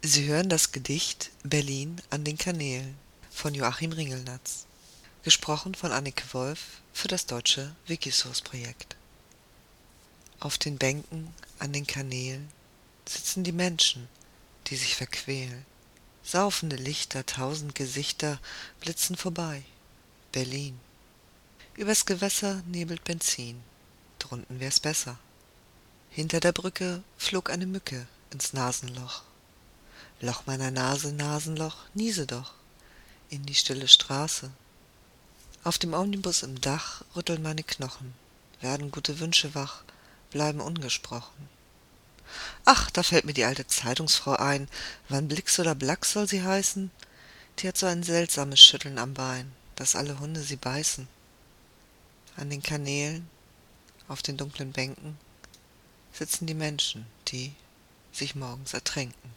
Sie hören das Gedicht Berlin an den Kanälen von Joachim Ringelnatz, gesprochen von Anneke Wolf für das deutsche Wikisource-Projekt. Auf den Bänken an den Kanälen sitzen die Menschen, die sich verquälen. Saufende Lichter, tausend Gesichter blitzen vorbei. Berlin. Übers Gewässer nebelt Benzin, drunten wär's besser. Hinter der Brücke flog eine Mücke ins Nasenloch. Loch meiner Nase, Nasenloch, niese doch in die stille Straße. Auf dem Omnibus im Dach rütteln meine Knochen, werden gute Wünsche wach, bleiben ungesprochen. Ach, da fällt mir die alte Zeitungsfrau ein, Van Blix oder Black soll sie heißen? Die hat so ein seltsames Schütteln am Bein, dass alle Hunde sie beißen. An den Kanälen, auf den dunklen Bänken sitzen die Menschen, die sich morgens ertränken.